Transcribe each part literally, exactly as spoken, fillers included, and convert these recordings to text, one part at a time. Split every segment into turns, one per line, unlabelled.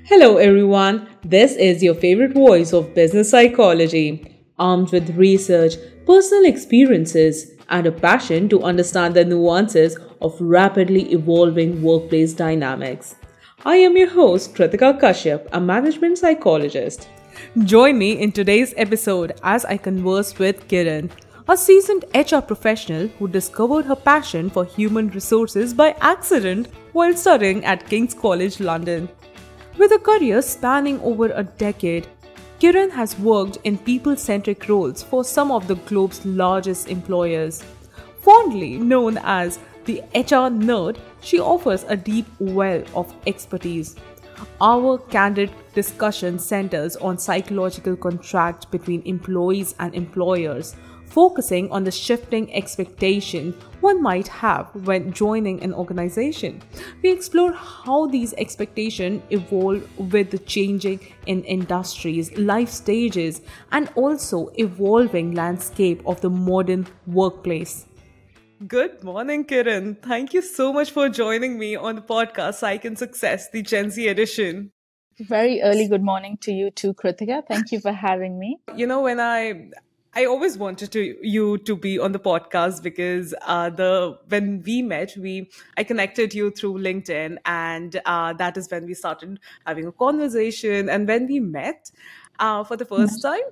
Hello, everyone. This is your favorite voice of business psychology, armed with research, personal experiences, and a passion to understand the nuances of rapidly evolving workplace dynamics. I am your host, Kritika Kashyap, a management psychologist. Join me in today's episode as I converse with Kiran, a seasoned H R professional who discovered her passion for human resources by accident while studying at King's College London. With a career spanning over a decade, Kiran has worked in people centric roles for some of the globe's largest employers. Fondly known as the H R nerd, she offers a deep well of expertise. Our candid discussion centers on psychological contract between employees and employers, focusing on the shifting expectation one might have when joining an organization. We explore how these expectations evolve with the changing in industries, life stages, and also evolving landscape of the modern workplace. Good morning, Kiran. Thank you so much for joining me on the podcast Psych and Success, the Gen Z edition.
Very early good morning to you too, Kritika. Thank you for having me.
You know, when I I always wanted to you to be on the podcast because uh, the when we met, we I connected you through LinkedIn, and uh, that is when we started having a conversation. And when we met uh, for the first time,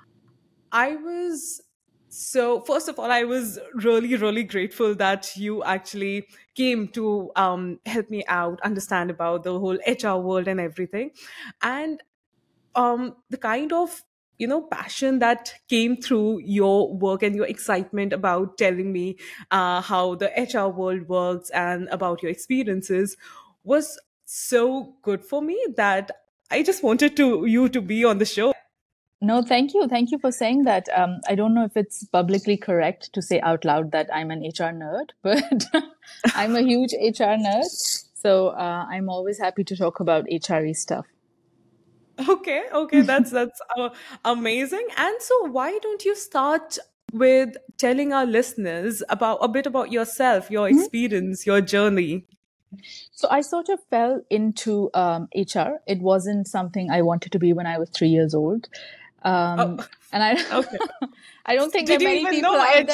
I was so first of all, I was really, really grateful that you actually came to um, help me out, understand about the whole H R world and everything, and um, the kind of you know passion that came through your work and your excitement about telling me uh, how the H R world works and about your experiences was so good for me that I just wanted to you to be on the show.
No, thank you. Thank you for saying that. Um, I don't know if it's publicly correct to say out loud that I'm an H R nerd, but I'm a huge H R nerd. So uh, I'm always happy to talk about H R y stuff.
Okay, okay, that's that's uh, amazing. And so, why don't you start with telling our listeners about a bit about yourself, your experience, your journey?
So I sort of fell into um, H R. It wasn't something I wanted to be when I was three years old. Um,
Oh,
and I,
okay.
I don't think
Did
there are
you
many
even
people
know
out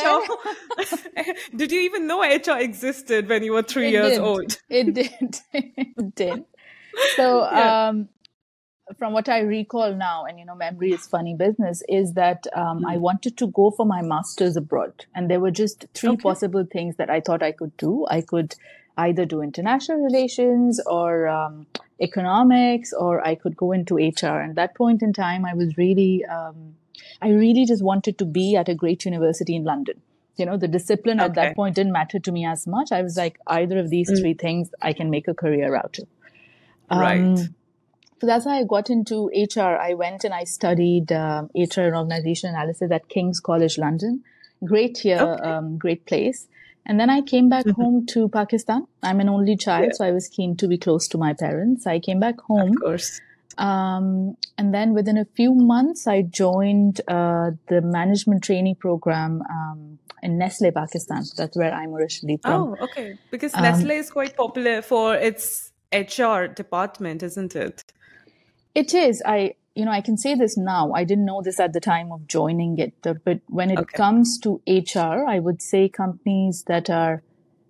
H R? Did you even know H R existed when you were three
there. It
years
did.
old?
It did. It did. So,
Yeah.
um, from what I recall now, and you know, memory is funny business, is that um, I wanted to go for my master's abroad. And there were just three
Okay.
possible things that I thought I could do. I could either do international relations or um, economics, or I could go into H R. And at that point in time, I was really, um, I really just wanted to be at a great university in London. You know, the discipline at that
Okay.
point didn't matter to me as much. I was like, either of these three things I can make a career out of.
Right.
Um, so that's how I got into H R. I went and I studied um, H R and organization analysis at King's College London. Great here,
Okay.
um, great place. And then I came back home to Pakistan. I'm an only child,
Yeah,
so I was keen to be close to my parents. I came back
of
home.
course.
Um, and then within a few months, I joined uh, the management training program um, in Nestle, Pakistan. That's where I'm originally from.
Oh, okay. Because
Um,
Nestle is quite popular for its H R department, isn't it?
It is. I, you know, I can say this now. I didn't know this at the time of joining it, but but when it
Okay.
comes to H R, I would say companies that are,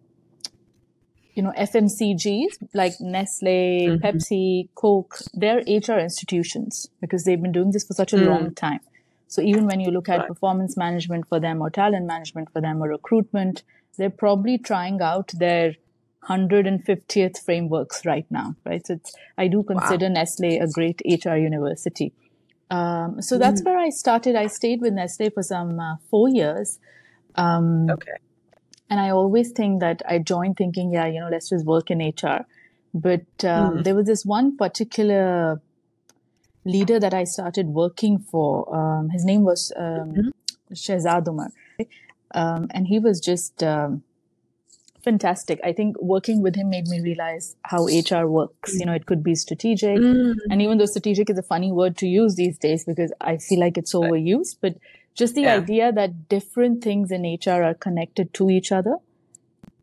you know, F M C Gs like Nestle, Pepsi, Coke, they're H R institutions because they've been doing this for such a long time. So even when you look at
Right.
performance management for them or talent management for them or recruitment, they're probably trying out their one hundred fiftieth frameworks right now, right? So it's, I do consider
Wow.
Nestle a great H R university. Um, so that's where I started. I stayed with Nestle for some uh, four years.
Okay.
And I always think that I joined thinking, yeah, you know, let's just work in H R. But um, there was this one particular leader that I started working for. Um, his name was um, Shehzad Umar. Um, and he was just um, fantastic. I think working with him made me realize how H R works. You know, it could be strategic. And even though strategic is a funny word to use these days because I feel like it's overused, but just the
Yeah.
idea that different things in H R are connected to each other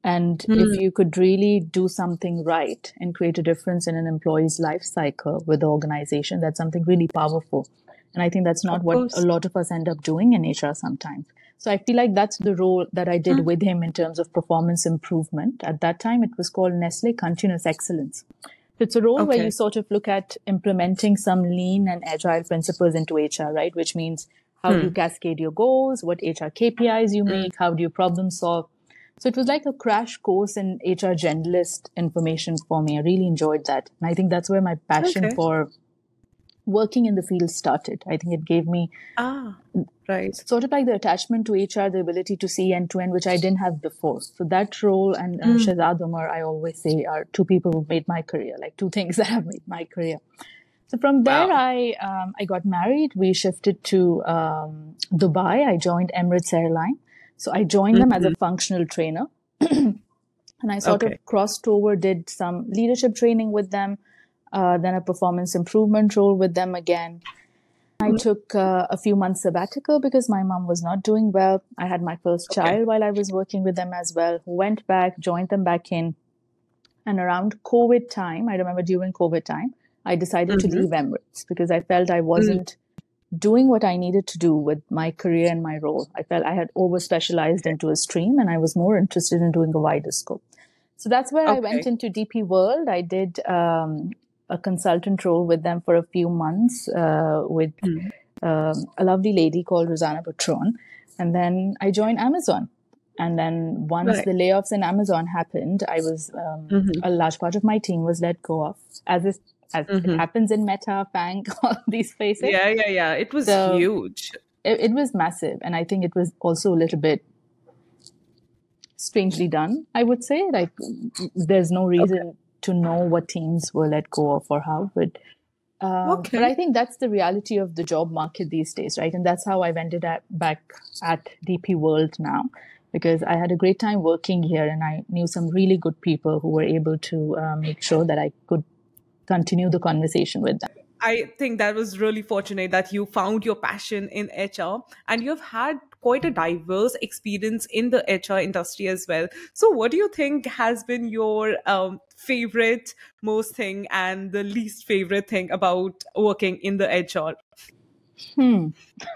And if you could really do something right and create a difference in an employee's life cycle with the organization, that's something really powerful. And I think that's not
Of
what a
course.
lot of us end up doing in H R sometimes. So I feel like that's the role that I did with him in terms of performance improvement. At that time, it was called Nestle Continuous Excellence. So it's a role where
Okay.
you sort of look at implementing some lean and agile principles into H R, right? Which means how do you cascade your goals, what H R K P Is you make, how do you problem solve. So it was like a crash course in H R generalist information for me. I really enjoyed that. And I think that's where my passion
Okay.
for working in the field started. I think it gave me
Ah, right.
sort of like the attachment to H R, the ability to see end to end, which I didn't have before. So that role and uh, Shahzad Umar, I always say, are two people who made my career, like two things that have made my career. So from there,
Wow.
I um, I got married. We shifted to um, Dubai. I joined Emirates Airline. So I joined them as a functional trainer. And I sort
Okay.
of crossed over, did some leadership training with them, uh, then a performance improvement role with them again. I took uh, a few months sabbatical because my mom was not doing well. I had my first
Okay.
child while I was working with them as well. Went back, joined them back in. And around COVID time, I remember during COVID time, I decided to leave Emirates because I felt I wasn't doing what I needed to do with my career and my role. I felt I had over specialized into a stream and I was more interested in doing a wider scope. So that's where I went
Okay.
into D P World. I did um, a consultant role with them for a few months uh, with um, a lovely lady called Rosanna Patron. And then I joined Amazon. And then once
Right.
the layoffs in Amazon happened, I was um, a large part of my team was let go of, as is, as it happens in Meta, Fang, all these places.
Yeah, yeah, yeah. It was
So
huge.
it, it was massive, and I think it was also a little bit strangely done. I would say, like, there's no reason to know what teams were let go of or how, but. Um,
Okay.
But I think that's the reality of the job market these days, right? And that's how I've ended up back at D P World now, because I had a great time working here and I knew some really good people who were able to uh, make sure that I could continue the conversation with them.
I think that was really fortunate that you found your passion in H R and you've had quite a diverse experience in the H R industry as well. So, what do you think has been your um, favorite, most thing, and the least favorite thing about working in the H R?
Hmm.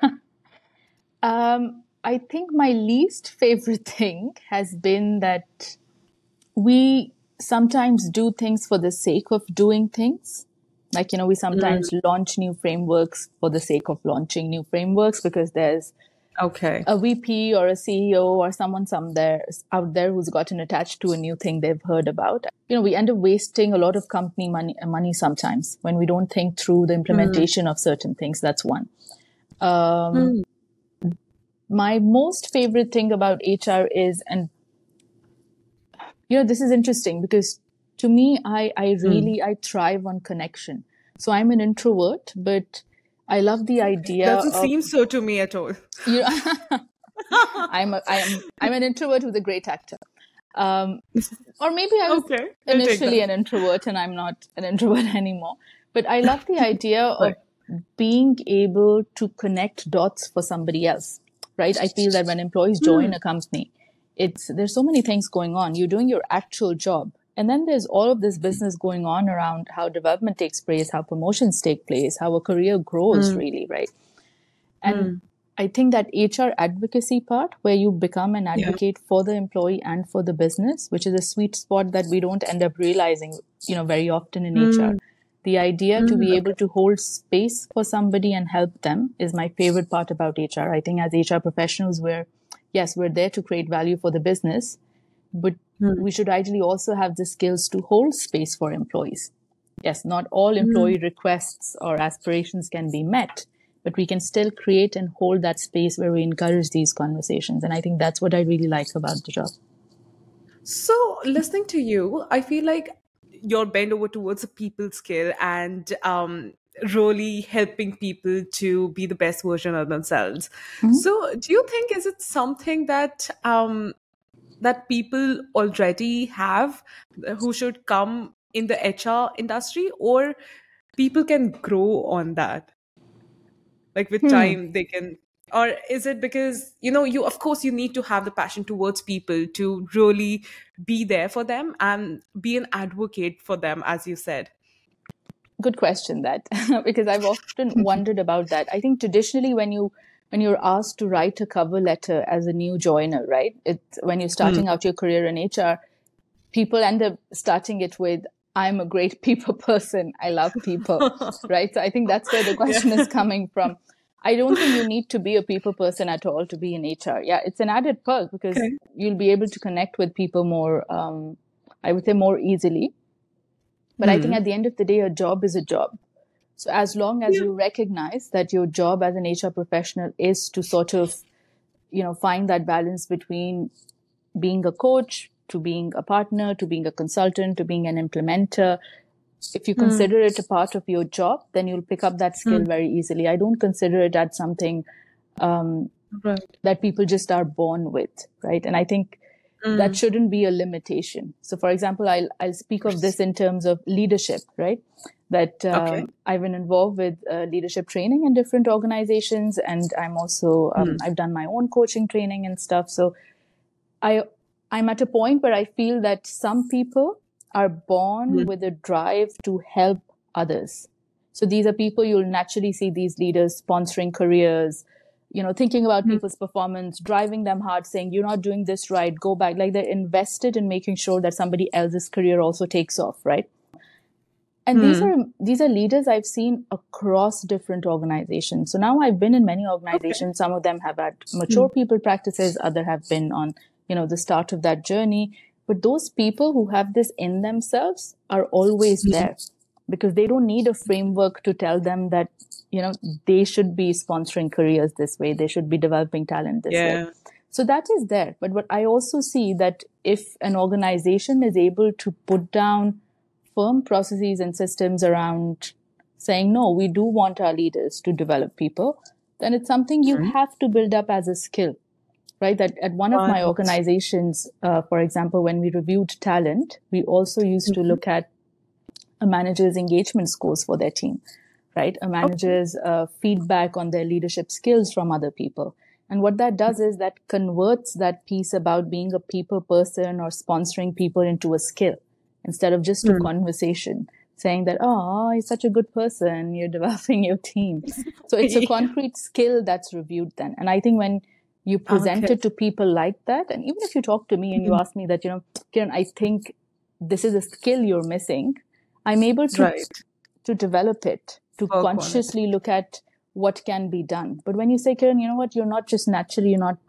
um, I think my least favorite thing has been that we sometimes do things for the sake of doing things. Like, you know, we sometimes launch new frameworks for the sake of launching new frameworks because there's
Okay.
a V P or a C E O or someone some there out there who's gotten attached to a new thing they've heard about. You know, we end up wasting a lot of company money, money sometimes when we don't think through the implementation of certain things. That's one. Um, my most favorite thing about H R is, and you know, this is interesting because to me, I, I really, I thrive on connection. So I'm an introvert, but I love the idea
Doesn't
of,
seem so to me at all.
you know, I'm a, I'm I'm an introvert who's a great actor. Um, or maybe I was
Okay, we'll take
initially
that.
an introvert and I'm not an introvert anymore. But I love the idea
Right.
of being able to connect dots for somebody else, right? I feel that when employees join a company, it's there's so many things going on. You're doing your actual job. And then there's all of this business going on around how development takes place, how promotions take place, how a career grows, really, right? And I think that H R advocacy part, where you become an advocate for the employee and for the business, which is a sweet spot that we don't end up realizing, you know, very often in H R. The idea to be able to hold space for somebody and help them is my favorite part about H R. I think as H R professionals, we're, yes, we're there to create value for the business, but we should ideally also have the skills to hold space for employees. Yes, not all employee requests or aspirations can be met, but we can still create and hold that space where we encourage these conversations. And I think that's what I really like about the job.
So, listening to you, I feel like you're bent over towards a people skill and um, really helping people to be the best version of themselves.
Mm-hmm.
So, do you think is it something that um, that people already have uh, who should come in the H R industry, or people can grow on that? Like with
Hmm.
time, they can Or is it because, you know, you, of course, you need to have the passion towards people to really be there for them and be an advocate for them, as you said?
Good question, that because I've often wondered about that. I think traditionally, when you when you're asked to write a cover letter as a new joiner, right? It's when you're starting out your career in H R, people end up starting it with, I'm a great people person. I love people, right? So I think that's where the question yeah. is coming from. I don't think you need to be a people person at all to be in H R. Yeah, it's an added perk because okay. you'll be able to connect with people more, um, I would say more easily. But mm. I think at the end of the day, a job is a job. So as long as yeah. you recognize that your job as an H R professional is to sort of, you know, find that balance between being a coach, to being a partner, to being a consultant, to being an implementer. If you consider mm. it a part of your job, then you'll pick up that skill mm. very easily. I don't consider it as something um, right. that people just are born with, right? And I think mm. that shouldn't be a limitation. So, for example, I'll, I'll speak of this in terms of leadership, right? That um, okay. I've been involved with uh, leadership training in different organizations, and I'm also, um, mm. I've done my own coaching training and stuff. So I, I'm at a point where I feel that some people are born mm. with a drive to help others. So these are people you'll naturally see these leaders sponsoring careers, you know, thinking about mm. people's performance, driving them hard, saying, you're not doing this right, go back. Like they're invested in making sure that somebody else's career also takes off, right? And mm. these are these are leaders I've seen across different organizations. So now I've been in many organizations. Okay. Some of them have had mature mm. people practices, other have been on, you know, the start of that journey. But those people who have this in themselves are always mm. there because they don't need a framework to tell them that, you know, they should be sponsoring careers this way. They should be developing talent this yeah. way. So that is there. But what I also see that if an organization is able to put down firm processes and systems around saying, no, we do want our leaders to develop people, then it's something you mm-hmm. have to build up as a skill, right? That at one of my organizations, uh, for example, when we reviewed talent, we also used mm-hmm. to look at a manager's engagement scores for their team, right? A manager's okay. uh, feedback on their leadership skills from other people. And what that does is that converts that piece about being a people person or sponsoring people into a skill, instead of just a mm. conversation saying that, oh, you're such a good person, you're developing your team. So it's a concrete skill that's reviewed then. And I think when you present okay. it to people like that, and even if you talk to me and you ask me that, you know, Kiran, I think this is a skill you're missing, I'm able to, right. to develop it, to Work consciously look at what can be done. But when you say, Kiran, you know what, you're not just naturally, you're not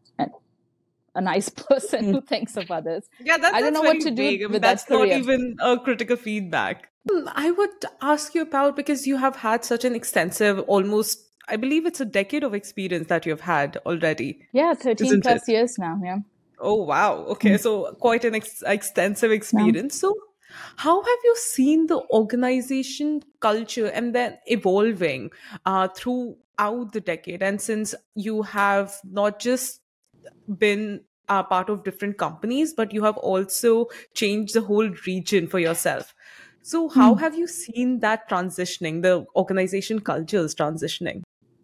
a nice person who thinks of others.
Yeah, that's,
I don't
that's
know what to
vague.
do
I mean,
with
that's
that career.
Not even a critical feedback. I would ask you about, because you have had such an extensive, almost, I believe it's a decade of experience that you've had already.
Yeah, thirteen plus it? years now. Yeah.
Oh, wow. Okay. Mm. So quite an ex- extensive experience. No. So how have you seen the organization culture and then evolving uh, throughout the decade? And since you have not just been a part of different companies, but you have also changed the whole region for yourself. So how mm. have you seen that transitioning, the organization cultures transitioning?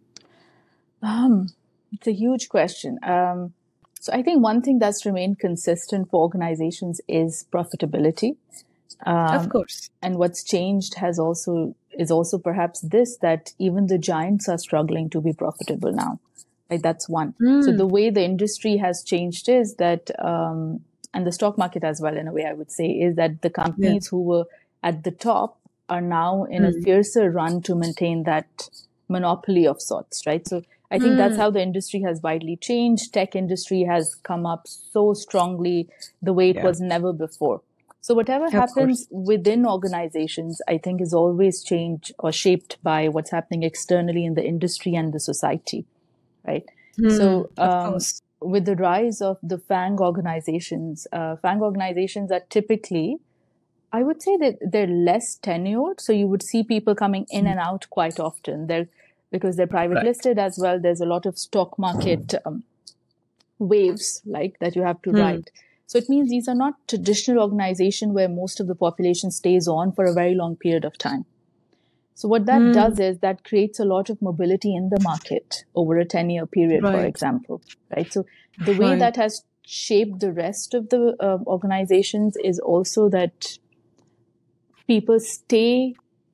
Um, it's a huge question. Um, so I think one thing that's remained consistent for organizations is profitability. Um,
of course.
And what's changed has also is also perhaps this, that even the giants are struggling to be profitable now. Right, that's one. Mm. So the way the industry has changed is that, um, and the stock market as well, in a way, I would say, is that the companies yeah. who were at the top are now in mm. a fiercer run to maintain that monopoly of sorts, right? So I think mm. that's how the industry has widely changed. Tech industry has come up so strongly the way it yeah. was never before. So whatever yeah, happens within organizations, I think is always changed or shaped by what's happening externally in the industry and the society. Right. Mm, so um, with the rise of the FANG organizations, uh, FANG organizations are typically, I would say that they're less tenured. So you would see people coming in and out quite often. They're because they're private right. listed as well. There's a lot of stock market um, waves like that you have to mm. ride. So it means these are not traditional organizations where most of the population stays on for a very long period of time. So what that
Mm.
does is that creates a lot of mobility in the market over a ten-year period, for
Right.
example, right? So the way
Right.
that has shaped the rest of the uh, organizations is also that people stay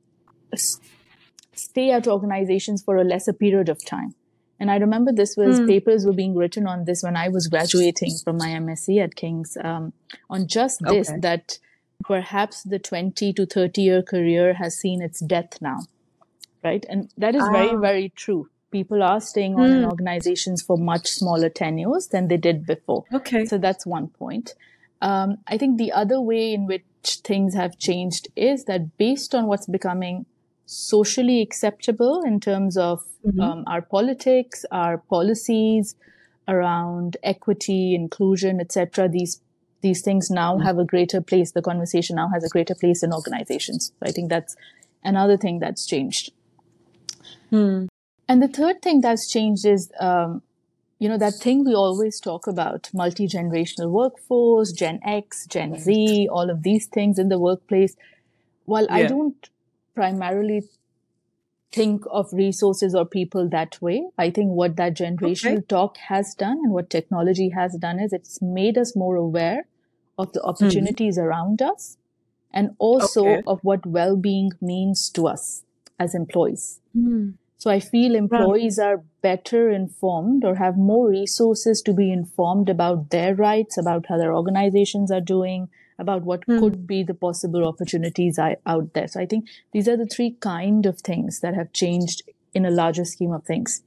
stay at organizations for a lesser period of time. And I remember this was
Mm.
papers were being written on this when I was graduating from my M S c at King's, um, on just this,
Okay.
that perhaps the twenty to thirty year career has seen its death now, right? And that is very,
Ah.
very true. People are staying on in
Mm.
organizations for much smaller tenures than they did before.
Okay.
So that's one point. Um, I think the other way in which things have changed is that based on what's becoming socially acceptable in terms of
Mhm.
um, our politics, our policies around equity, inclusion, et cetera, these these things now have a greater place. The conversation now has a greater place in organizations. So I think that's another thing that's changed.
Hmm.
And the third thing that's changed is, um, you know, that thing we always talk about, multi-generational workforce, Gen X, Gen Z, all of these things in the workplace. While I
Yeah.
don't primarily think of resources or people that way, I think what that generational
Okay.
talk has done and what technology has done is it's made us more aware of the opportunities around us and also
Okay.
of what well-being means to us as employees.
Hmm.
So I feel
Right.
employees are better informed or have more resources to be informed about their rights, about how their organizations are doing, about what
Hmm.
could be the possible opportunities I- out there. So I think these are the three kind of things that have changed in a larger scheme of things.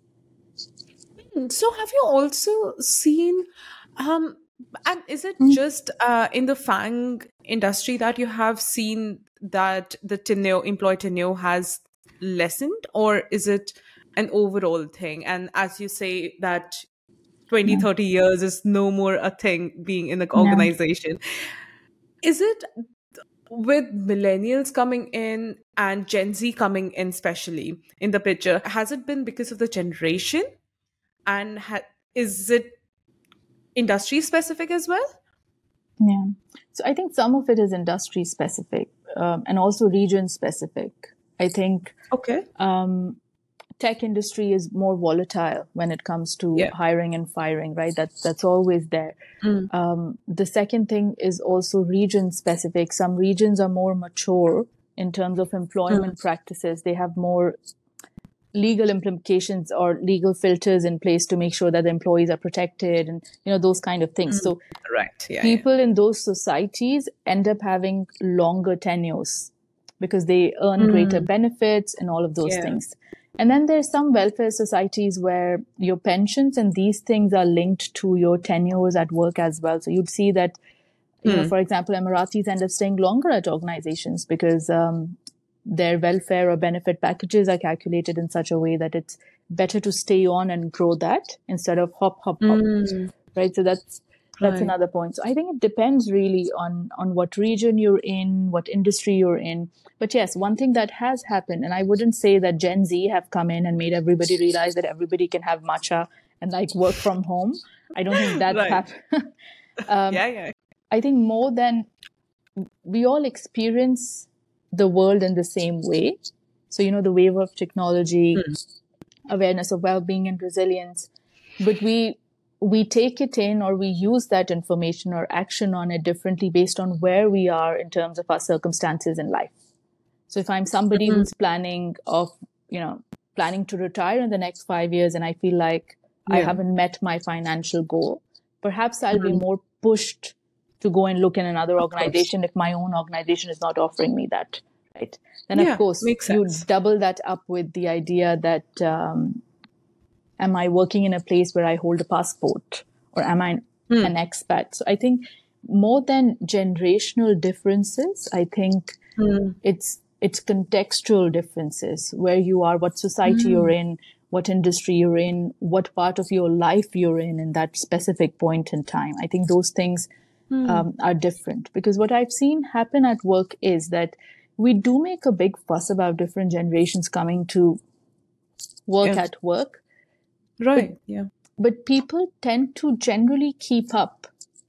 So have you also seen, um, and is it
Mm.
just uh, in the FANG industry that you have seen that the tenure, employee tenure has lessened, or is it an overall thing? And as you say that twenty,
Yeah.
thirty years is no more a thing being in the
Yeah.
organization. Is it with millennials coming in and Gen Z coming in, especially in the picture, has it been because of the generation? And ha- is it industry specific as well?
Yeah. So I think some of it is industry specific, um, and also region specific. I think
Okay.
um, tech industry is more volatile when it comes to
Yeah.
hiring and firing, right? That's that's always there.
Mm.
Um, the second thing is also region specific. Some regions are more mature in terms of employment
Mm.
practices. They have more legal implications or legal filters in place to make sure that the employees are protected and, you know, those kind of things.
Mm.
So
Right. Yeah.
people in those societies end up having longer tenures because they earn
yeah.
greater
Mm.
benefits and all of those
Yeah.
things. And then there's some welfare societies where your pensions and these things are linked to your tenures at work as well. So you'd see that, you know,
Mm.
for example, Emiratis end up staying longer at organizations because um, their welfare or benefit packages are calculated in such a way that it's better to stay on and grow that instead of hop, hop, hop.
Mm.
Right. So that's that's
Right.
another point. So I think it depends really on on what region you're in, what industry you're in. But yes, one thing that has happened, and I wouldn't say that Gen Z have come in and made everybody realize that everybody can have matcha and like work from home. I don't think that's
Right.
happened. um,
Yeah. Yeah.
I think more than we all experience the world in the same way. So, you know, the wave of technology,
Mm.
awareness of well-being and resilience, but we we take it in or we use that information or action on it differently based on where we are in terms of our circumstances in life. So if I'm somebody
Mm.
who's planning of, you know, planning to retire in the next five years and I feel like I
Yeah.
haven't met my financial goal, perhaps I'll be
Mm.
more pushed to go and look in another
Of course.
organization if my own organization is not offering me that, right? Then, of
Yeah.
course,
Makes
you
sense.
double that up with the idea that um, am I working in a place where I hold a passport or am I
Mm.
an expat? So I think more than generational differences, I think
Mm.
it's it's contextual differences, where you are, what society you're
Mm.
in, what industry you're in, what part of your life you're in in that specific point in time. I think those things
Mm.
um, are different, because what I've seen happen at work is that we do make a big fuss about different generations coming to work
Yeah.
at work,
Right. Yeah.
but people tend to generally keep up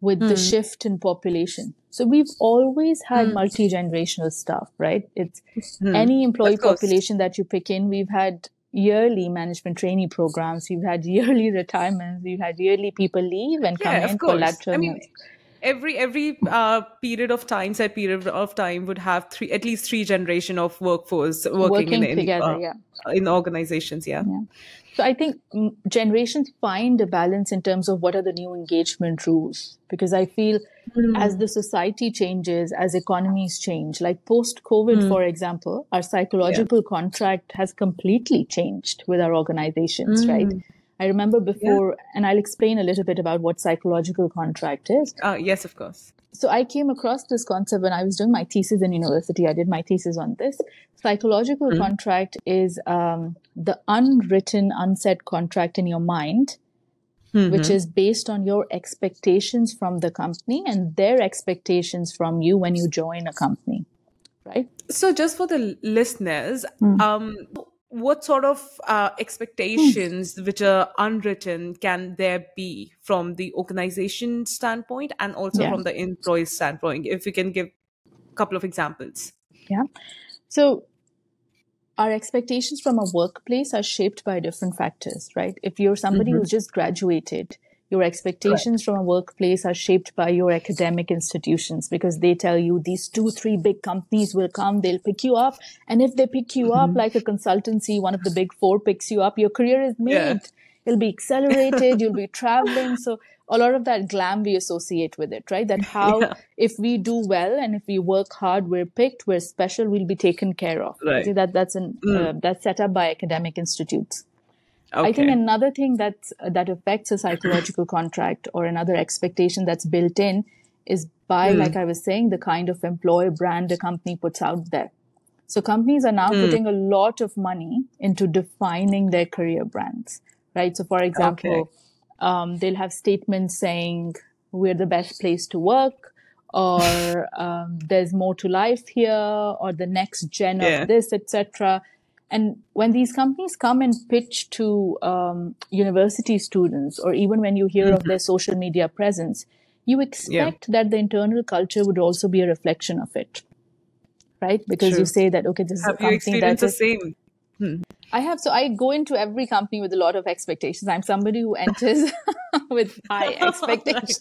with the shift in population. So we've always had multi-generational stuff, right? It's any employee
Of course.
population that you pick in, we've had yearly management trainee programs, we've had yearly retirements, we've had yearly people leave and come
Yeah, of
in for
course.
lateral
I mean,
moves.
every every uh, period of time, set period of time would have three, at least three generation of workforce working in
Working
in,
together,
uh,
yeah.
in organizations. Yeah.
Yeah. So I think mm, generations find a balance in terms of what are the new engagement rules. Because I feel as the society changes, as economies change, like post-COVID, for example, our psychological contract has completely changed with our organizations, right? I remember before, and I'll explain a little bit about what psychological contract is.
Uh, yes, of course.
So I came across this concept when I was doing my thesis in university. I did my thesis on this. Psychological
Mm.
contract is um, the unwritten, unsaid contract in your mind,
Mm-hmm.
which is based on your expectations from the company and their expectations from you when you join a company, right?
So, just for the l- listeners,
Mm.
um, what sort of uh, expectations which are unwritten can there be from the organization standpoint and also
Yeah.
from the employee standpoint? If you can give a couple of examples.
Yeah. So our expectations from a workplace are shaped by different factors, right? If you're somebody
Mhm.
who's just graduated, your expectations from a workplace are shaped by your academic institutions because they tell you these two, three big companies will come, they'll pick you up. And if they pick you up like a consultancy, one of the big four picks you up, your career is made.
Yeah.
It'll be accelerated, you'll be traveling. So a lot of that glam we associate with it, right? That how
Yeah.
if we do well and if we work hard, we're picked, we're special, we'll be taken care of. I
Right.
think that that's an uh, that's set up by academic institutes.
Okay.
I think another thing that's that affects a psychological contract or another expectation that's built in is by, like I was saying, the kind of employer brand a company puts out there. So companies are now putting a lot of money into defining their career brands, right? So for example, um, they'll have statements saying we're the best place to work, or um, there's more to life here, or the next gen
Yeah.
of this, et cetera. And when these companies come and pitch to um, university students, or even when you hear of their social media presence, you expect that the internal culture would also be a reflection of it, right? Because
True.
you say that, okay, this is
Have
a
you
company that
experienced the
is...
same?
I have. So I go into every company with a lot of expectations. I'm somebody who enters with high expectations.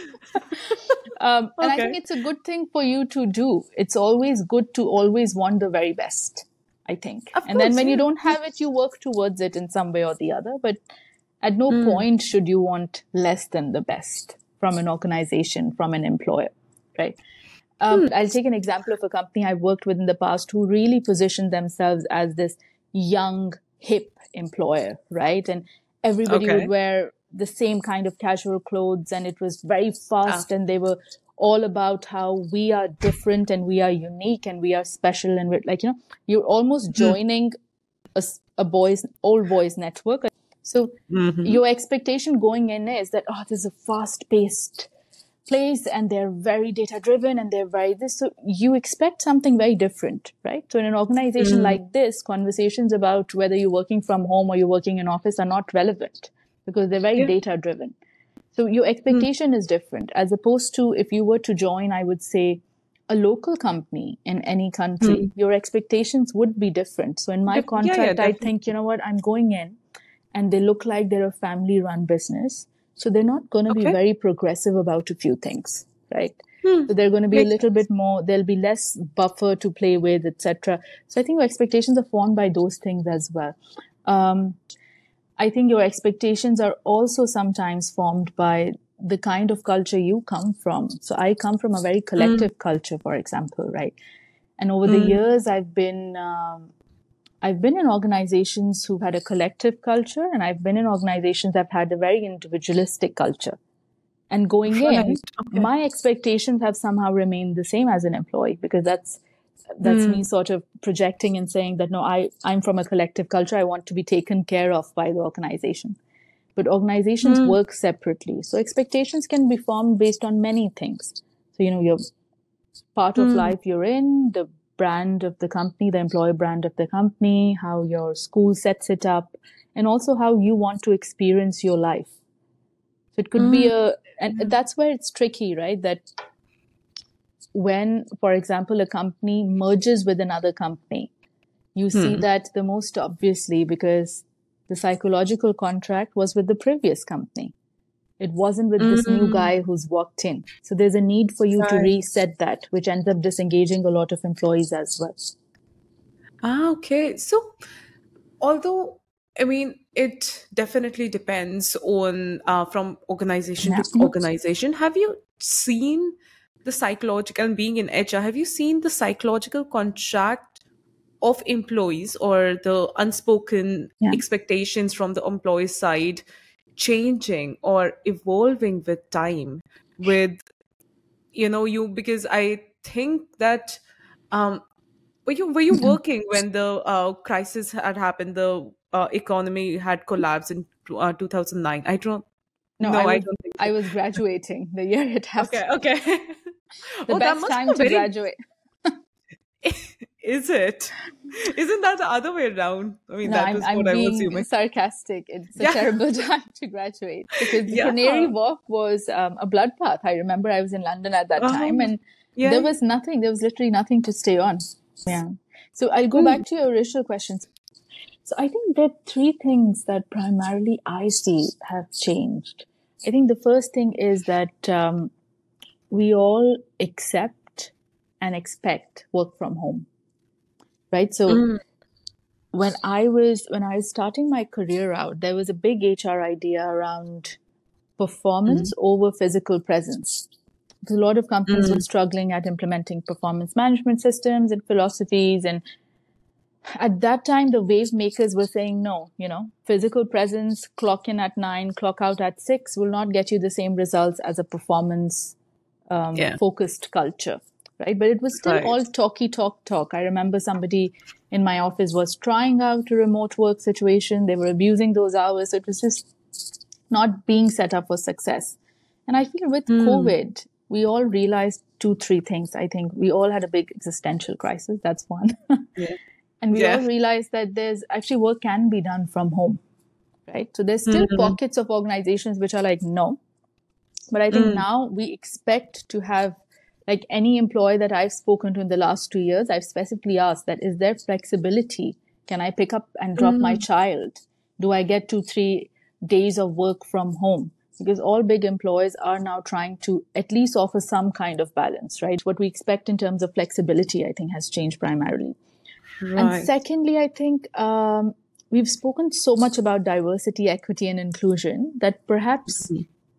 um, and I
Okay.
think it's a good thing for you to do. It's always good to always want the very best, I think.
Of
and then
course,
when you
yeah.
don't have it, you work towards it in some way or the other. But at no
Hmm.
point should you want less than the best from an organization, from an employer, right? Um, I'll take an example of a company I've worked with in the past who really positioned themselves as this young, hip employer, right? And everybody
Okay.
would wear the same kind of casual clothes, and it was very
Ah.
fast, and they were all about how we are different and we are unique and we are special, and we're like, you know, you're almost joining a, s- a boys, old boys network. So
Mhm.
your expectation going in is that, oh, this is a fast-paced place and they're very data driven and they're very this. So you expect something very different, right? So in an organization
Mm.
like this, conversations about whether you're working from home or you're working in office are not relevant because they're very
Yeah.
data driven. So your expectation is different as opposed to if you were to join, I would say, a local company in any country, your expectations would be different. So in my
Def- yeah, yeah,
contract, I
definitely.
think, you know what, I'm going in and they look like they're a family run business. So they're not going to be
Okay.
very progressive about a few things, right?
Hmm.
So they're going to be a
Makes
little bit more, there'll be less buffer to play with, et cetera. So I think your expectations are formed by those things as well. Um, I think your expectations are also sometimes formed by the kind of culture you come from. So I come from a very collective culture, for example, right? And over the years, I've been, um, I've been in organizations who've had a collective culture, and I've been in organizations that have had a very individualistic culture. And going in,
Right. Okay.
my expectations have somehow remained the same as an employee because that's that's me sort of projecting and saying that no, I, I'm from a collective culture. I want to be taken care of by the organization. But organizations work separately. So expectations can be formed based on many things. So, you know, your part of life you're in, the brand of the company, the employer brand of the company, how your school sets it up, and also how you want to experience your life. So it could be a, and that's where it's tricky, right? That when, for example, a company merges with another company, you see that the most obviously because the psychological contract was with the previous company. It wasn't with this new guy who's walked in. So there's a need for you to
Right.
reset that, which ends up disengaging a lot of employees as well.
Ah, okay. So, although, I mean, it definitely depends on uh, from organization
Yeah.
to organization. Have you seen the psychological, and being in H R, have you seen the psychological contract of employees or the unspoken
Yeah.
expectations from the employee side changing or evolving with time with, you know, you, because I think that um were you were you working when the uh, crisis had happened, the uh, economy had collapsed in uh, two thousand nine? I don't
No, I
no I
was
don't think
I
so.
was graduating the year it
Okay,
happened.
okay.
The
Oh, that
best
must
time
be
to
very.
graduate.
Is it? Isn't that the other way around? I mean,
No,
that
I'm
was what
I'm
I was
being
assuming.
sarcastic. It's a
Yeah.
terrible time to graduate because the
Yeah.
Canary Wharf was um, a bloodbath. I remember I was in London at that time,
Um,
and
yeah.
there was nothing. There was literally nothing to stay on. Yeah. So I'll go back to your original questions. So I think there are three things that primarily I see have changed. I think the first thing is that um, we all accept and expect work from home, right? So when I was when I was starting my career out, there was a big H R idea around performance over physical presence. Because a lot of companies were struggling at implementing performance management systems and philosophies, and at that time the wave makers were saying no, you know, physical presence, clock in at nine, clock out at six will not get you the same results as a performance um,
Yeah.
focused culture, right? But it was still
Right.
all talky talk talk. I remember somebody in my office was trying out a remote work situation. They were abusing those hours. So it was just not being set up for success. And I feel with COVID, we all realized two, three things. I think we all had a big existential crisis. That's one.
Yeah.
And we
Yeah.
all realized that there's actually work can be done from home, right? So there's still pockets of organizations which are like, no. But I think now we expect to have, like any employee that I've spoken to in the last two years, I've specifically asked that, is there flexibility? Can I pick up and drop my child? Do I get two, three days of work from home? Because all big employers are now trying to at least offer some kind of balance, right? What we expect in terms of flexibility, I think, has changed primarily. And
Right.
secondly, I think um, we've spoken so much about diversity, equity, and inclusion that perhaps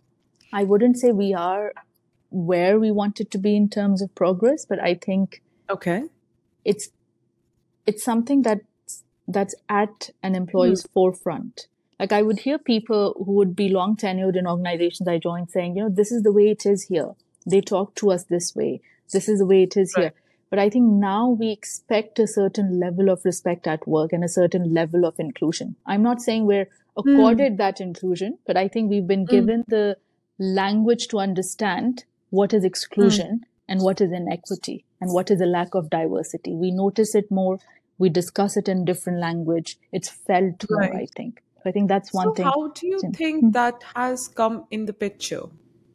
I wouldn't say we are where we wanted to be in terms of progress, but I think
Okay.
it's it's something that that's at an employee's forefront. Like I would hear people who would be long tenured in organizations I joined saying, you know, this is the way it is here. They talk to us this way. This is the way it is
Right.
here. But I think now we expect a certain level of respect at work and a certain level of inclusion. I'm not saying we're accorded that inclusion, but I think we've been given the language to understand what is exclusion and what is inequity and what is a lack of diversity. We notice it more. We discuss it in different language. It's felt more,
Right.
I think. So I think that's one
So,
thing.
how do you think that has come in the picture?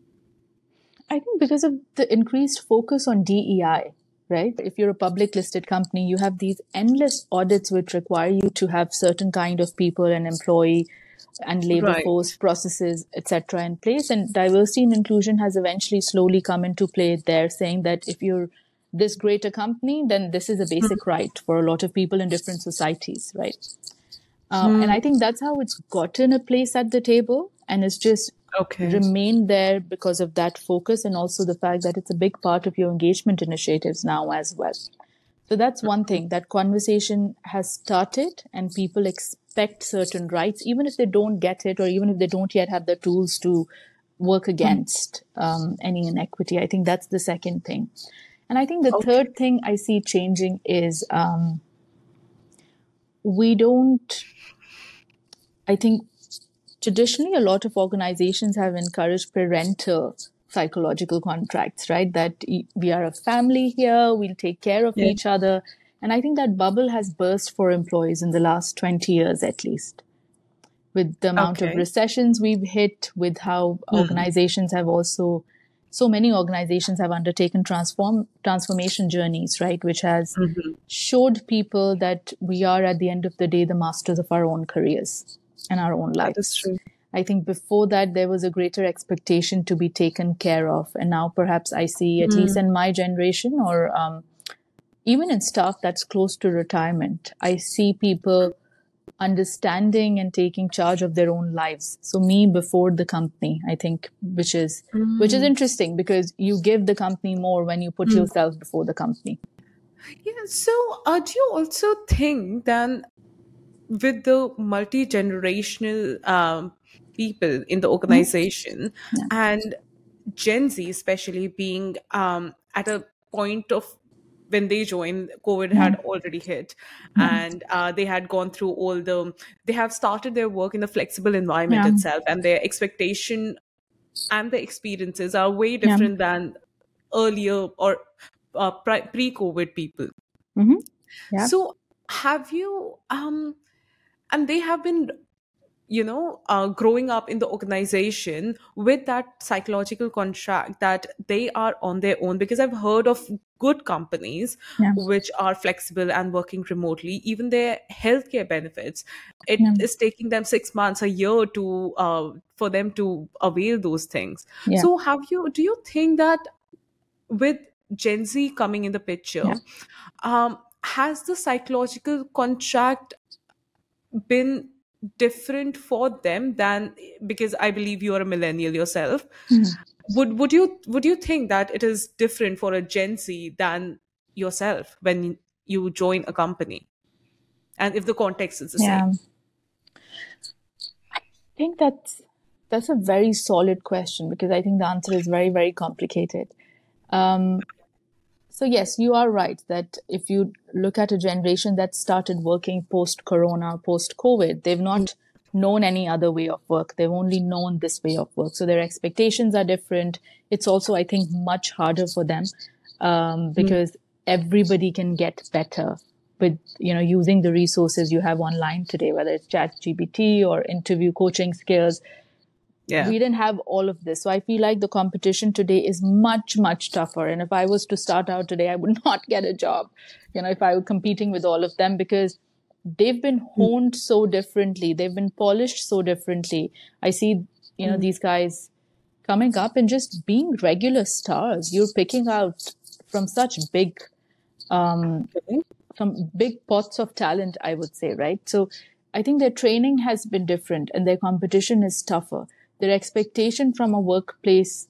I think because of the increased focus on D E I, right? If you're a public listed company, you have these endless audits which require you to have certain kind of people and employee and labor
Right.
force processes, et cetera in place. And diversity and inclusion has eventually slowly come into play there, saying that if you're this great a company, then this is a basic right for a lot of people in different societies, right? Uh, and I think that's how it's gotten a place at the table, and it's just
Okay.
remained there because of that focus, and also the fact that it's a big part of your engagement initiatives now as well. So that's one thing, that conversation has started and people expect certain rights, even if they don't get it or even if they don't yet have the tools to work against um, any inequity. I think that's the second thing. And I think the
Okay.
third thing I see changing is um, we don't, I think traditionally a lot of organizations have encouraged parental psychological contracts, right? That we are a family here, we'll take care of
Yeah.
each other. And I think that bubble has burst for employees in the last twenty years at least, with the amount of
Okay.
recessions we've hit, with how organizations have also, so many organizations have undertaken transform transformation journeys, right? Which has showed people that we are at the end of the day the masters of our own careers and our own
That is
lives.
true.
I think before that there was a greater expectation to be taken care of, and now perhaps I see, at least in my generation, or um, even in staff that's close to retirement, I see people understanding and taking charge of their own lives. So me before the company, I think, which is which is interesting, because you give the company more when you put yourself before the company.
Yeah. So, uh, do you also think then, with the multi generational um, people in the organization,
Yeah.
and Gen Z especially being um, at a point of when they joined, COVID
Yeah.
had already hit,
Yeah.
and uh, they had gone through all the, they have started their work in the flexible environment
Yeah.
itself, and their expectation and the experiences are way
Yeah.
different than earlier or uh, pre COVID people.
Mm-hmm. Yeah.
So, have you, um, and they have been, you know, uh, growing up in the organization with that psychological contract that they are on their own, because I've heard of good companies
Yeah.
which are flexible and working remotely, even their healthcare benefits, it
Yeah.
is taking them six months, a year to uh, for them to avail those things.
Yeah.
So, have you, do you think that with Gen Z coming in the picture,
Yeah.
um, has the psychological contract been different for them than, because I believe you are a millennial yourself. Would would you would you think that it is different for a Gen Z than yourself when you join a company? And if the context is the same?
Yeah. I think that's that's a very solid question, because I think the answer is very, very complicated. Um, so yes, you are right that if you look at a generation that started working post-corona, post-COVID, they've not known any other way of work. They've only known this way of work. So their expectations are different. It's also, I think, much harder for them um, because everybody can get better with, you know, using the resources you have online today, whether it's ChatGPT or interview coaching skills.
Yeah.
We didn't have all of this. So I feel like the competition today is much, much tougher. And if I was to start out today, I would not get a job, you know, if I were competing with all of them, because they've been honed so differently. They've been polished so differently. I see, you know, these guys coming up and just being regular stars. You're picking out from such big, um, from big pots of talent, I would say, right? So I think their training has been different and their competition is tougher. Their expectation from a workplace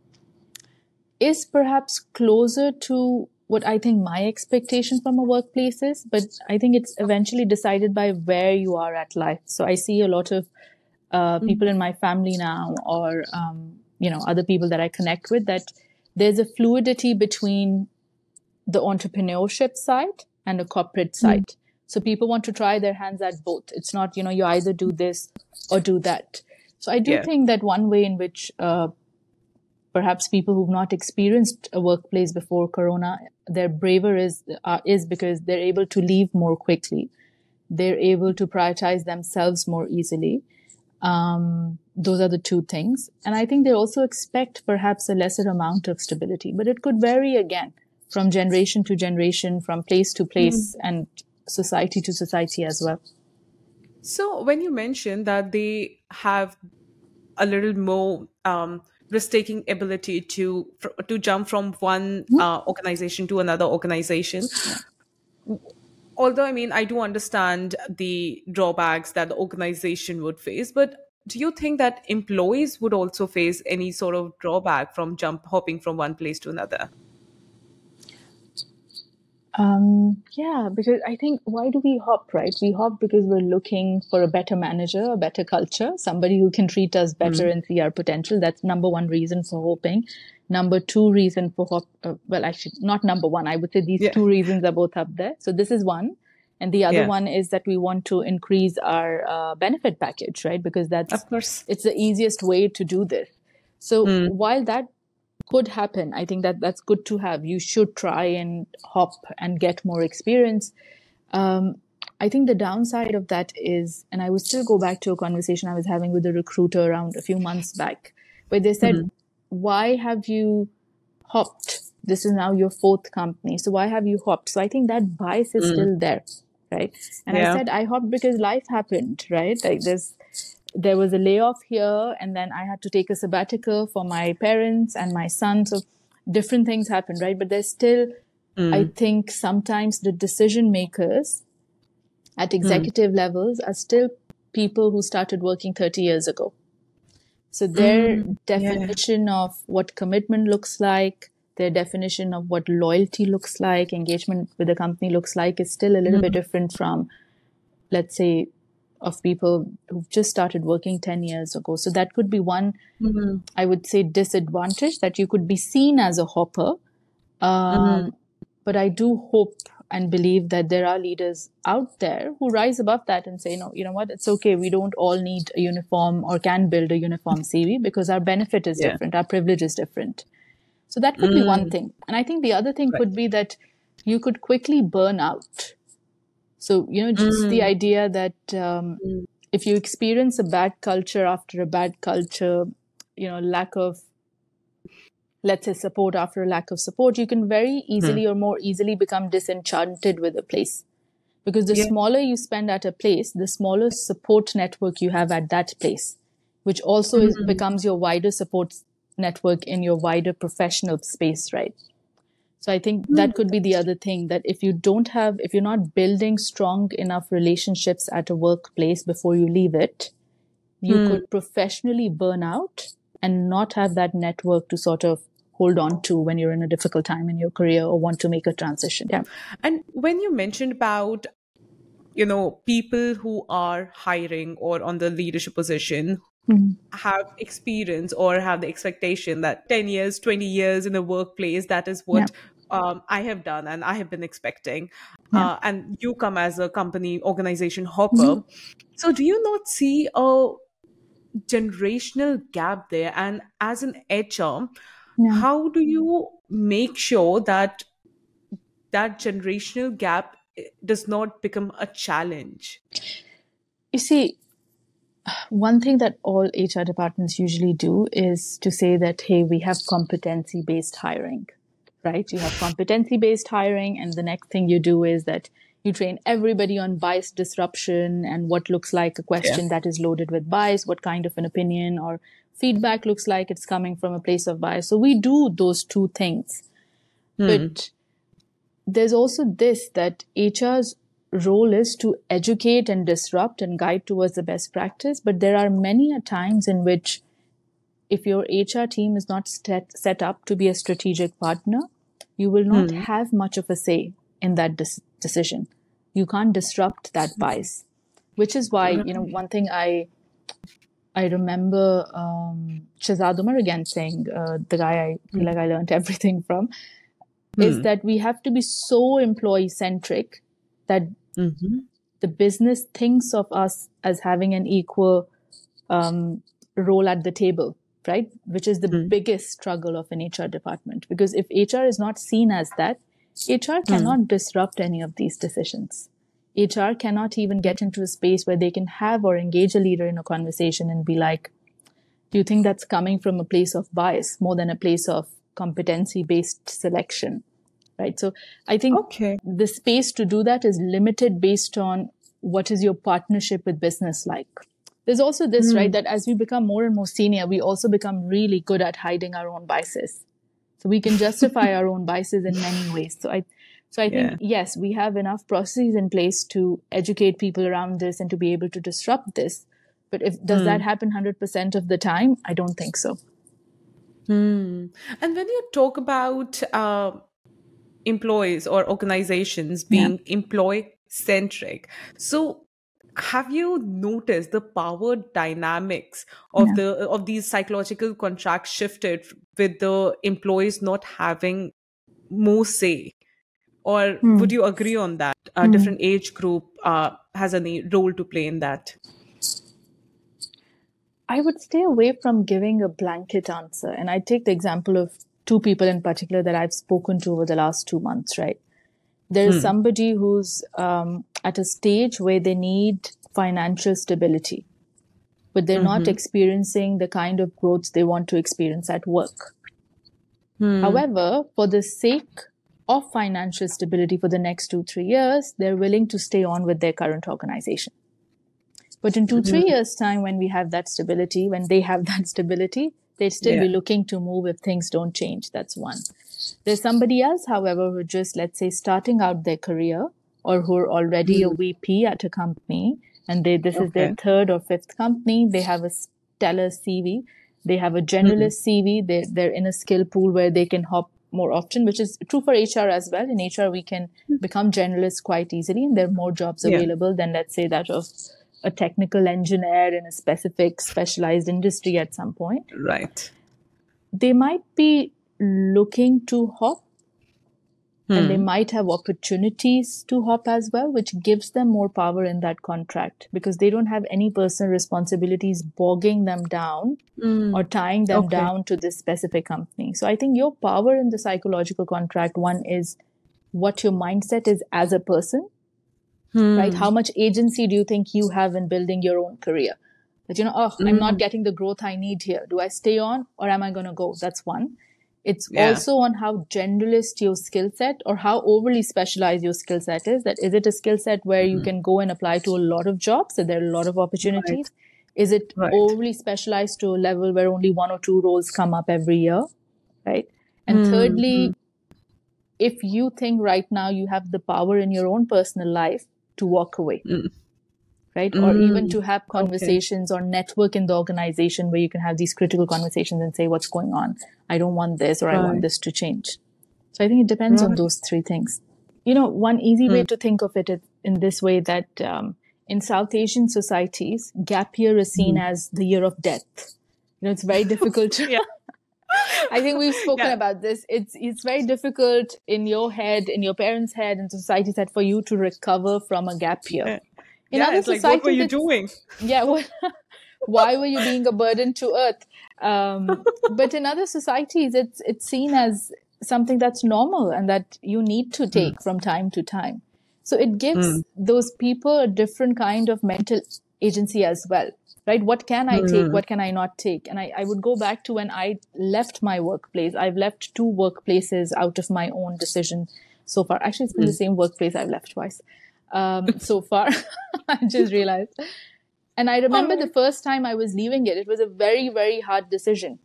is perhaps closer to what I think my expectation from a workplace is, but I think it's eventually decided by where you are at life. So I see a lot of uh, people in my family now, or um, you know, other people that I connect with, that there's a fluidity between the entrepreneurship side and the corporate side. Mm. So people want to try their hands at both. It's not, you know, you either do this or do that. So I do
Yeah.
think that one way in which uh, perhaps people who've not experienced a workplace before Corona, they're braver is uh, is because they're able to leave more quickly. They're able to prioritize themselves more easily. Um, those are the two things. And I think they also expect perhaps a lesser amount of stability, but it could vary again from generation to generation, from place to place, mm. and society to society as well.
So when you mentioned that they have a little more um, risk-taking ability to to jump from one uh, organization to another organization, although I mean I do understand the drawbacks that the organization would face, but do you think that employees would also face any sort of drawback from jump hopping from one place to another?
Um, yeah, because I think, why do we hop, right? We hop because we're looking for a better manager, a better culture, somebody who can treat us better mm. and see our potential. That's number one reason for hopping. Number two reason for hop, uh, well, actually not number one. I would say these yeah. two reasons are both up there. So this is one. And the other yeah. one is that we want to increase our uh, benefit package, right? Because that's,
of course,
it's the easiest way to do this. So mm. while that could happen, I think that that's good to have. You should try and hop and get more experience. Um, I think the downside of that is, and I would still go back to a conversation I was having with a recruiter around a few months back, where they said, mm-hmm. why have you hopped? This is now your fourth company. So why have you hopped? So I think that bias is mm. still there, right? And yeah. I said, I hopped because life happened, right? Like there's, there was a layoff here, and then I had to take a sabbatical for my parents and my son. So different things happened, right? But there's still, mm. I think sometimes the decision makers at executive mm. levels are still people who started working thirty years ago. So their mm. definition yeah. of what commitment looks like, their definition of what loyalty looks like, engagement with the company looks like is still a little mm. bit different from, let's say, of people who've just started working ten years ago. So that could be one, mm-hmm. I would say, disadvantage, that you could be seen as a hopper. Um, mm-hmm. But I do hope and believe that there are leaders out there who rise above that and say, no, you know what, it's okay. We don't all need a uniform or can build a uniform C V because our benefit is yeah. different. Our privilege is different. So that could mm. be one thing. And I think the other thing right. could be that you could quickly burn out. So, you know, just mm. the idea that um, mm. if you experience a bad culture after a bad culture, you know, lack of, let's say, support after a lack of support, you can very easily mm. or more easily become disenchanted with a place. Because the yeah. smaller you spend at a place, the smaller support network you have at that place, which also mm-hmm. is, becomes your wider support network in your wider professional space, right? So I think that could be the other thing, that if you don't have, if you're not building strong enough relationships at a workplace before you leave it, you mm. could professionally burn out and not have that network to sort of hold on to when you're in a difficult time in your career or want to make a transition.
Yeah. And when you mentioned about, you know, people who are hiring or on the leadership position, mm-hmm. have experience or have the expectation that ten years, twenty years in the workplace, that is what yeah. um, I have done and I have been expecting. Yeah. Uh, and you come as a company organization hopper. Mm-hmm. So do you not see a generational gap there? And as an H R, yeah. how do you make sure that that generational gap does not become a challenge?
You see, one thing that all H R departments usually do is to say that, hey, we have competency-based hiring, right? You have competency-based hiring, and the next thing you do is that you train everybody on bias disruption and what looks like a question yeah. that is loaded with bias, what kind of an opinion or feedback looks like it's coming from a place of bias. So we do those two things. Hmm. But there's also this, that H R's role is to educate and disrupt and guide towards the best practice. But there are many a times in which if your H R team is not set, set up to be a strategic partner, you will not hmm. have much of a say in that dis- decision. You can't disrupt that bias, which is why, you know, one thing I I remember um, Shehzad Umar again saying, uh, the guy I feel mm. like I learned everything from, mm. is that we have to be so employee-centric that mm-hmm. the business thinks of us as having an equal um, role at the table, right? Which is the mm. biggest struggle of an H R department. Because if H R is not seen as that, H R cannot mm. disrupt any of these decisions. H R cannot even get into a space where they can have or engage a leader in a conversation and be like, do you think that's coming from a place of bias more than a place of competency-based selection? Right. So I think okay. the space to do that is limited based on what is your partnership with business like. There's also this, mm. right, that as we become more and more senior, we also become really good at hiding our own biases. So we can justify our own biases in many ways. So I So I think, yeah. yes, we have enough processes in place to educate people around this and to be able to disrupt this. But if does mm. that happen one hundred percent of the time? I don't think so.
Mm. And when you talk about uh, employees or organizations being yeah. employee-centric, so have you noticed the power dynamics of yeah. the of these psychological contracts shifted with the employees not having more say? Or mm. would you agree on that? A mm. different age group uh, has a role to play in that?
I would stay away from giving a blanket answer. And I take the example of two people in particular that I've spoken to over the last two months, right? there is somebody who's um, at a stage where they need financial stability, but they're not experiencing the kind of growth they want to experience at work. However, for the sake of financial stability for the next two, three years, they're willing to stay on with their current organization. But in two, three years' time, when we have that stability, when they have that stability, they'd still be
Yeah.
looking to move if things don't change. That's one. There's somebody else, however, who just, let's say, starting out their career or who are already a V P at a company, and they this is their
Okay.
third or fifth company. They have a stellar C V. They have a generalist C V. They, they're in a skill pool where they can hop more often, which is true for H R as well. In H R, we can become generalists quite easily, and there are more jobs
Yeah.
available than, let's say, that of a technical engineer in a specific specialized industry at some point.
Right.
They might be looking to hop, and they might have opportunities to hop as well, which gives them more power in that contract because they don't have any personal responsibilities bogging them down or tying them
Okay.
down to this specific company. So I think your power in the psychological contract, one is what your mindset is as a person, right? How much agency do you think you have in building your own career? That, you know, oh, I'm not getting the growth I need here. Do I stay on or am I going to go? That's one. It's
Yeah.
also on how generalist your skill set or how overly specialized your skill set is. That is it a skill set where you can go and apply to a lot of jobs, so there are a lot of opportunities? Is it
Right.
overly specialized to a level where only one or two roles come up every year, right? And thirdly, if you think right now you have the power in your own personal life to walk away, right? Or even to have conversations or network in the organization where you can have these critical conversations and say, what's going on? I don't want this, or I want
Right.
this to change. So I think it depends on
Right.
those three things. You know, one easy way to think of it is in this way that um, in South Asian societies, gap year is seen as the year of death. You know, it's very difficult to...
Yeah.
I think we've spoken
Yeah.
about this. It's it's very difficult in your head, in your parents' head, in society's head for you to recover from a gap year. In
Yeah,
other
it's like, what were
societies,
you
it's-
doing?
yeah, what, why were you being a burden to earth? Um, but in other societies, it's it's seen as something that's normal and that you need to take from time to time. So it gives those people a different kind of mental agency as well, right? What can I take? What can I not take? And I, I would go back to when I left my workplace. I've left two workplaces out of my own decision so far. Actually, it's been the same workplace I've left twice um, so far. I just realized. And I remember the first time I was leaving it, it was a very, very hard decision.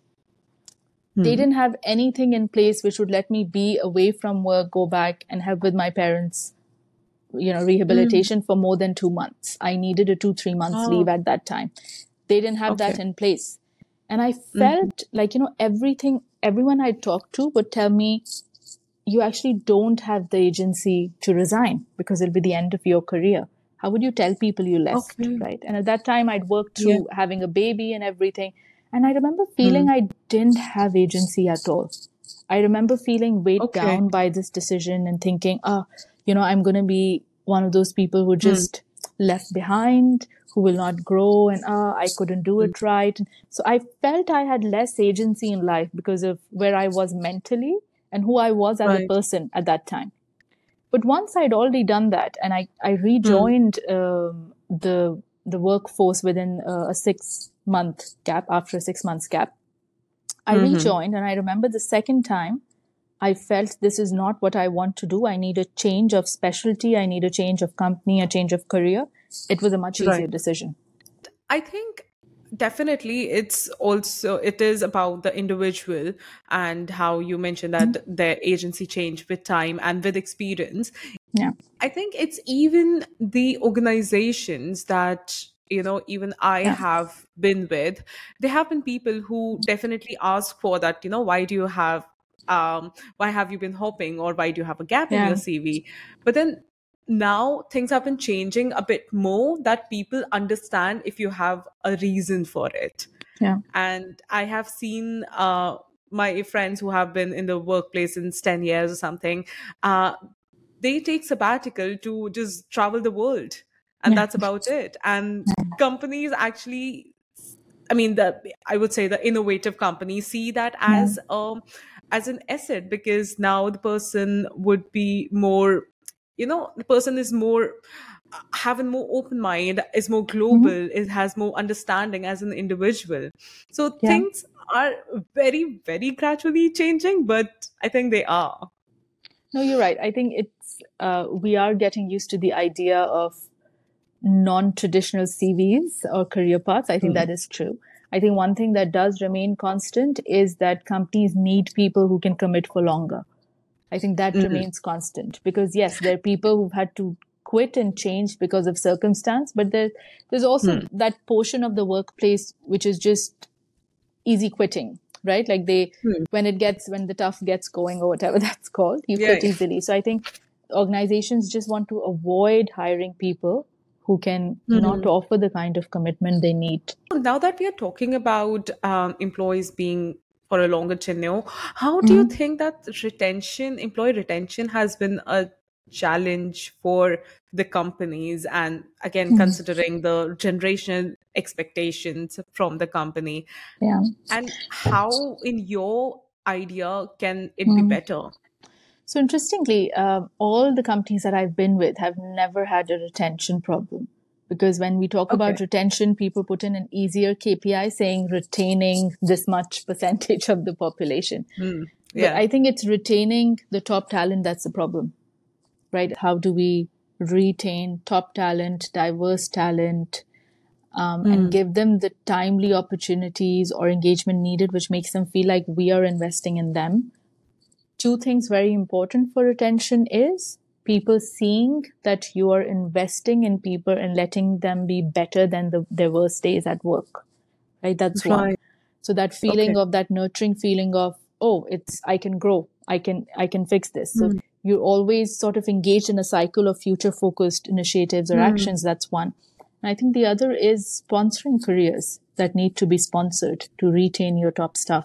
They didn't have anything in place which would let me be away from work, go back and help with my parents, you know, rehabilitation for more than two months. I needed a two, three months
Oh.
leave at that time. They didn't have that
Okay.
in place. And I felt like, you know, everything, everyone I talked to would tell me, you actually don't have the agency to resign because it'll be the end of your career. How would you tell people you left,
Okay.
right? And at that time, I'd worked through having a baby and everything. And I remember feeling I didn't have agency at all. I remember feeling weighed
Okay.
down by this decision and thinking, ah, you know, I'm going to be one of those people who just left behind, who will not grow, and ah, I couldn't do it right. So I felt I had less agency in life because of where I was mentally and who I was as a
Right.
person at that time. But once I'd already done that and I, I rejoined um, the the workforce within uh, a six month gap, after a six months gap, I rejoined and I remember the second time I felt this is not what I want to do. I need a change of specialty. I need a change of company, a change of career. It was a much easier
Right.
decision.
I think definitely it's also it is about the individual and how you mentioned that their agency changed with time and with experience.
Yeah.
I think it's even the organizations that, you know, even I
Yeah.
have been with, there have been people who definitely ask for that, you know, why do you have, um, why have you been hopping, or why do you have a gap in
Yeah.
your C V? But then now things have been changing a bit more that people understand if you have a reason for it.
Yeah.
And I have seen uh, my friends who have been in the workplace since ten years or something, uh, they take sabbatical to just travel the world, and
Yeah.
that's about it. And companies actually, I mean, the I would say the innovative companies see that as um as an asset, because now the person would be more you know, the person is more having more open mind, is more
Hmm.
global, it has more understanding as an individual. So
Yeah.
things are very, very gradually changing, but I think they are.
No, you're right. I think it's uh, we are getting used to the idea of non-traditional C Vs or career paths. I think that is true. I think one thing that does remain constant is that companies need people who can commit for longer. I think that remains constant because yes, there are people who've had to quit and change because of circumstance, but there, there's also that portion of the workplace which is just easy quitting, right? Like they, when it gets, when the tough gets going or whatever that's called, you
Yeah,
quit easily. So I think organizations just want to avoid hiring people who can not offer the kind of commitment they need.
now that we are talking about um, employees being for a longer tenure, how do you
Mhm.
think that retention, employee retention, has been a challenge for the companies? And again, considering the generational expectations from the company,
Yeah.
and how, in your idea, can it be
Mm.
better?
So interestingly, um, all the companies that I've been with have never had a retention problem. Because when we talk about
Okay.
retention, people put in an easier K P I saying retaining this much percentage of the population. But
Yeah.
I think it's retaining the top talent that's the problem, right? How do we retain top talent, diverse talent, um, and give them the timely opportunities or engagement needed, which makes them feel like we are investing in them? Two things very important for retention is people seeing that you are investing in people and letting them be better than the, their worst days at work, right? That's one.
Right.
So that
Okay.
feeling of that nurturing feeling of, oh, it's, I can grow, i can i can fix this. So you're always sort of engaged in a cycle of future focused initiatives or actions. That's one. And I think the other is sponsoring careers that need to be sponsored to retain your top staff.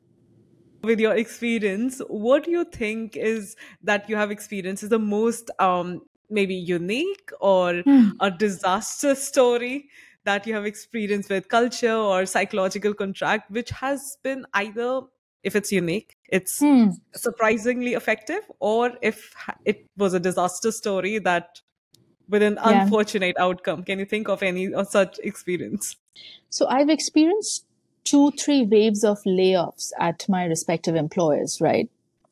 With your experience, what do you think is that you have experienced is the most um maybe unique or a disaster story that you have experienced with culture or psychological contract, which has been either, if it's unique, it's
Hmm.
surprisingly effective, or if it was a disaster story that with an
Yeah.
unfortunate outcome? Can you think of any of such experience?
So I've experienced two, three waves of layoffs at my respective employers, right?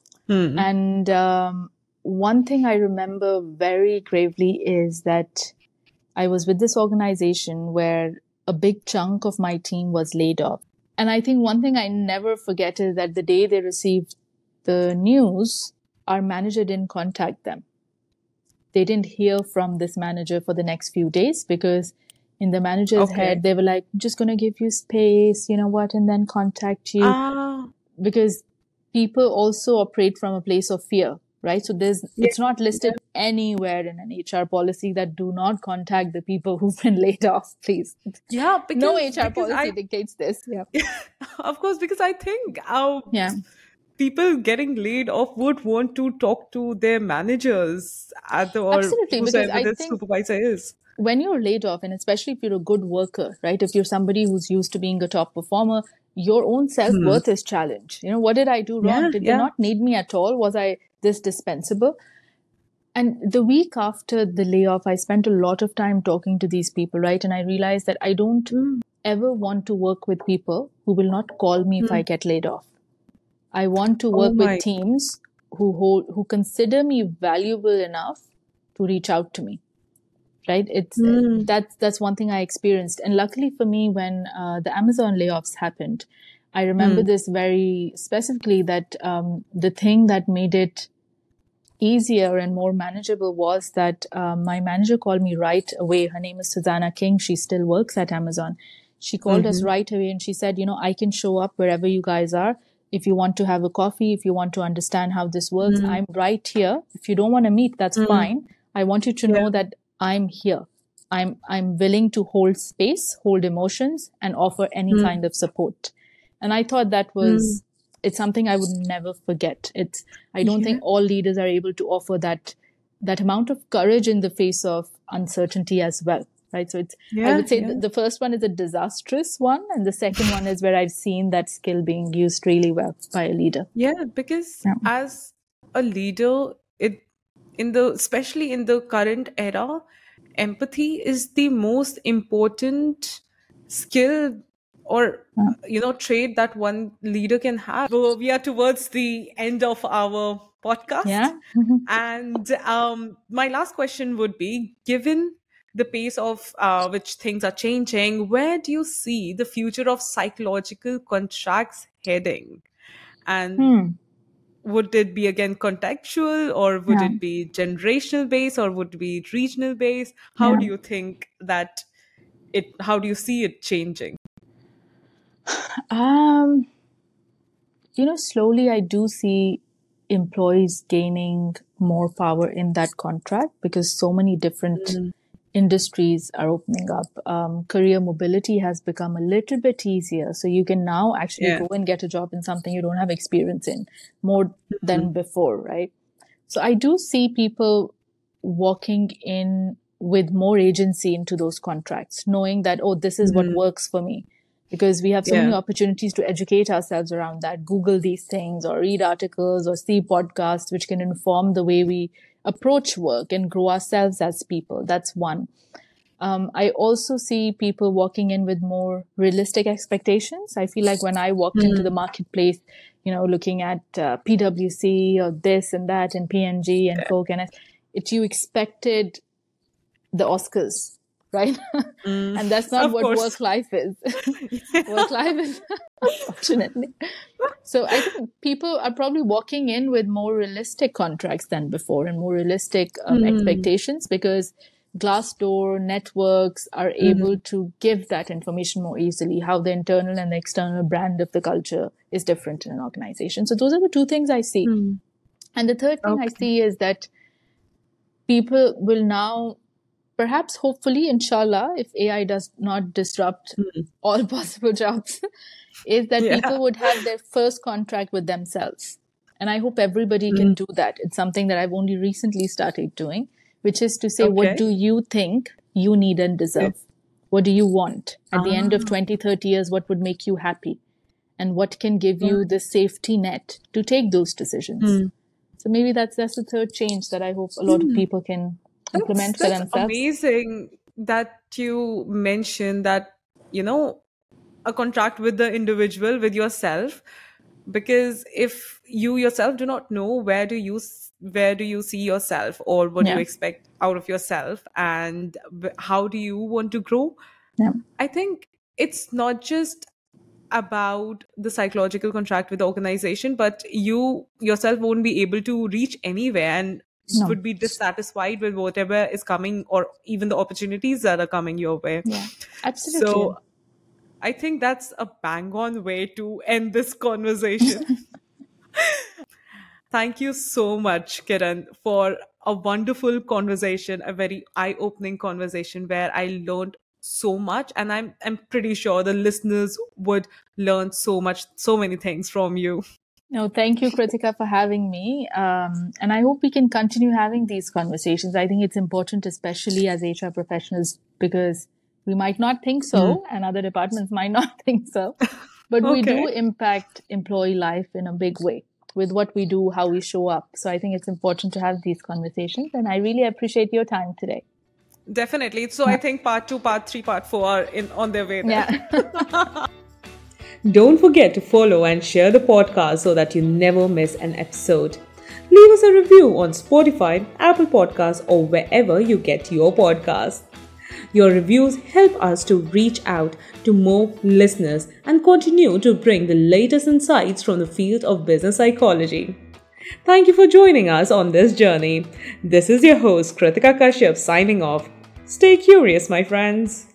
And um, one thing I remember very gravely is that I was with this organization where a big chunk of my team was laid off. And I think one thing I never forget is that the day they received the news, our manager didn't contact them. They didn't hear from this manager for the next few days because in the manager's
Okay.
head, they were like, I'm just going to give you space, you know what, and then contact you.
Ah,
Because people also operate from a place of fear, right? So there's,
yeah,
it's not listed anywhere in an H R policy that do not contact the people who've been laid off, please.
yeah,
No
because
H R
because
policy
I
dictates this. Yeah.
of course, because I think our
Yeah.
people getting laid off would want to talk to their managers at the, or
Absolutely. Because
whosoever
I
the
think
supervisor is.
when you're laid off, and especially if you're a good worker, right? If you're somebody who's used to being a top performer, your own self worth is challenged. You know, what did I do wrong?
Yeah,
Did they
yeah.
not need me at all? Was I this dispensable? And the week after the layoff, I spent a lot of time talking to these people, right? And I realized that I don't ever want to work with people who will not call me if I get laid off. I want to
Oh
work with
my.
teams who hold, who consider me valuable enough to reach out to me. Right? It's that's that's one thing I experienced, and luckily for me, when uh, the Amazon layoffs happened, I remember this very specifically. That um, the thing that made it easier and more manageable was that um, my manager called me right away. Her name is Susanna King. She still works at Amazon. She called us right away and she said, you know, I can show up wherever you guys are. If you want to have a coffee, if you want to understand how this works, I'm right here. If you don't want to meet, that's fine. I want you to
Yeah.
know that I'm here. I'm I'm willing to hold space, hold emotions, and offer any kind of support. And I thought that was it's something I would never forget. It's I don't
Yeah.
think all leaders are able to offer that that amount of courage in the face of uncertainty as well. Right. So it's I
Yeah,
would say
yeah.
th- the first one is a disastrous one, and the second one is where I've seen that skill being used really well by a leader.
Yeah, because
Yeah.
as a leader, it in the, especially in the current era, empathy is the most important skill or, you know, trait that one leader can have. So we are towards the end of our podcast.
Yeah.
And um, my last question would be, given the pace of uh, which things are changing, where do you see the future of psychological contracts heading? And
Hmm.
would it be again contextual, or would
Yeah.
it be generational based, or would it be regional based? How
Yeah.
do you think that it, how do you see it changing?
Um, you know, slowly I do see employees gaining more power in that contract because so many different
Mm.
industries are opening up. Um, career mobility has become a little bit easier. So you can now actually
Yeah.
go and get a job in something you don't have experience in more than before, right? So I do see people walking in with more agency into those contracts, knowing that, oh, this is what
Mhm.
works for me. Because we have so many
Yeah.
opportunities to educate ourselves around that, Google these things or read articles or see podcasts, which can inform the way we approach work and grow ourselves as people. That's one. Um, I also see people walking in with more realistic expectations. I feel like when I walked into the marketplace, you know, looking at uh, P W C or this and that and P and G and Coke and it, you expected the Oscars, right?
Mm.
And that's not
Of
what
course.
work life is. Work life is, unfortunately. So I think people are probably walking in with more realistic contracts than before and more realistic um,
Mm.
expectations because Glassdoor networks are able to give that information more easily, how the internal and the external brand of the culture is different in an organization. So those are the two things I see.
Mm.
And the third thing I
Okay.
see is that people will now, perhaps hopefully, inshallah, if A I does not disrupt all possible jobs, is that
Yeah.
people would have their first contract with themselves. And I hope everybody can do that. It's something that I've only recently started doing, which is to say,
Okay.
what do you think you need and deserve? What do you want? At the end of
Ah.
twenty, thirty years, what would make you happy? And what can give you the safety net to take those decisions? So maybe that's that's the third change that I hope a lot of people can implement
That's,
for
that's
themselves.
amazing that you mentioned that, you know, a contract with the individual, with yourself, because if you yourself do not know where do you s- where do you see yourself, or what do you
Yeah.
expect out of yourself, and w- how do you want to grow,
Yeah.
I think it's not just about the psychological contract with the organization, but you yourself won't be able to reach anywhere and
No.
would be dissatisfied with whatever is coming, or even the opportunities that are coming your way.
Yeah. Absolutely.
So I think that's a bang on way to end this conversation. Thank you so much, Kiran, for a wonderful conversation, a very eye-opening conversation where I learned so much, and I'm I'm pretty sure the listeners would learn so much, so many things from you.
No, thank you, Kritika, for having me. Um, and I hope we can continue having these conversations. I think it's important, especially as H R professionals, because we might not think so, and other departments might not think so, but we do
Okay.
impact employee life in a big way with what we do, how we show up. So I think it's important to have these conversations, and I really appreciate your time today.
Definitely. So I think part two, part three, part four are in on their way there.
Yeah.
Don't forget to follow and share the podcast so that you never miss an episode. Leave us a review on Spotify, Apple Podcasts, or wherever you get your podcasts. Your reviews help us to reach out to more listeners and continue to bring the latest insights from the field of business psychology. Thank you for joining us on this journey. This is your host, Kritika Kashyap, signing off. Stay curious, my friends.